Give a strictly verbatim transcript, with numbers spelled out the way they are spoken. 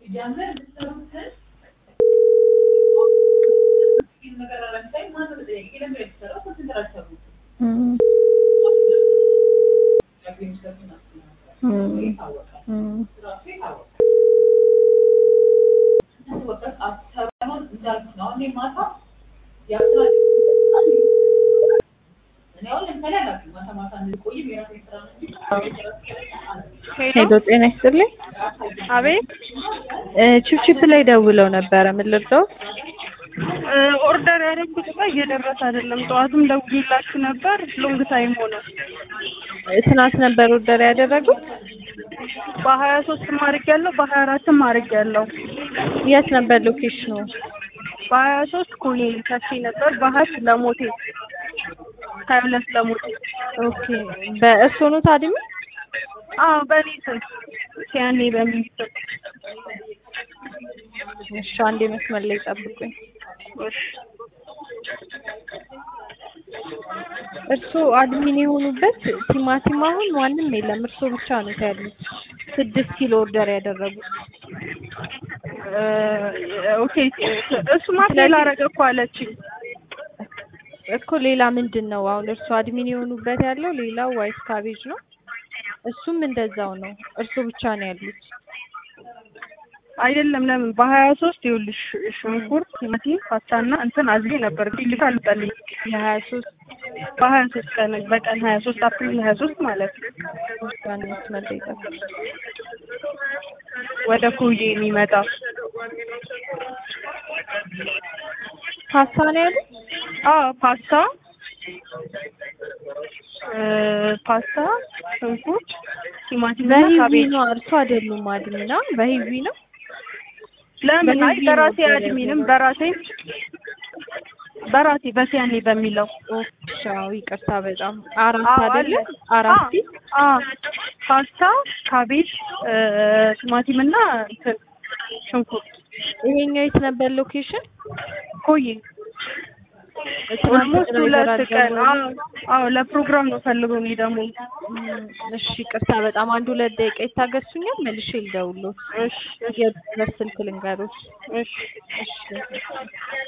Mm. Mm. Mm. ሄሎ ጤና ይስጥልኝ። አቤት ቺፕቺፕ ላይ ደውለው ነበረ። ምን ልርዳው? ኦርደር ያደረኩት እቃ እየደረሰ አይደለም። ጠዋትም ደውዬላችሁ ነበር። ሎንግ ታይም ሆነ። ትናንት ነበር ኦርደር ያደረጉት? በሀያ ሶስትም አድርጌያለሁ በሀያ አራትም አድርጌያለሁ። የት ነበር ሎኬሽኑ? በሀያ ሶስት ኮኔ ከፊ ነበር። በሀያ ለሞቴ ሀያ ሁለት ለሞቴ። ኦኬ በእሱ ነው ታድሚ? አዎ በኔ ስም ሲያኔ በሚል ስም። እሺ አንዴ መስመር ላይ ጠብቁኝ። እሺ እርሶ አድሚን የሆኑበት ቲማቲም አሁን ማንም የለም፣ እርሶ ብቻ ነው ያሉት። ስድስት ኪሎ ኦርደር ያደረጉት። ኦኬ እሱማ ፌል አደረገ እኮ አለችኝ እኮ። ሌላ ምንድን ነው አሁን እርሶ አድሚን የሆኑበት ያለው? ሌላው ዋይት ካቤጅ ነው፣ እሱም እንደዛው ነው። እርሶ ብቻ ነው ያሉት አይደለም። ለምን በሀያ ሶስት ይኸውልሽ ሽንኩርት፣ ቲማቲም፣ ፓስታና እንትን አዝጌ ነበር ቢልካ አልጣልኝ። የሀያ ሶስት በሀያ ሶስት ቀን በቀን ሀያ ሶስት አፕሪል ሀያ ሶስት ማለት ነው። ዋናስ መለይጠፍ ወደ ኩዬ የሚመጣ ፓስታ ነው ያሉት? አዎ ፓስታ ፓስታ፣ ሽንኩርት፣ ቲማቲም እና ካቤጅ ነው። እርሶ አይደሉም አድሚና? በሂዊ ነው። ለምን አይ በራሴ አድሚንም በራሴ በራሴ በሲያኔ በሚለው ሻው ይቅርታ በጣም አራት አይደለ? አራት አዎ ፓስታ፣ ካቤጅ፣ ቲማቲም እና እንትን ሽንኩርት። ይሄኛው የት ነበር ሎኬሽን? ኮዬ ኦልሞስት ሁለት ቀን። አዎ ለፕሮግራም ነው ፈልገው ነው ደግሞ። እሺ ይቅርታ በጣም አንድ ሁለት ደቂቃ ይታገሱኛል፣ መልሼ ልደውልልዎት። እሺ የድረስ ስልክ ልንገሮት። እሺ እሺ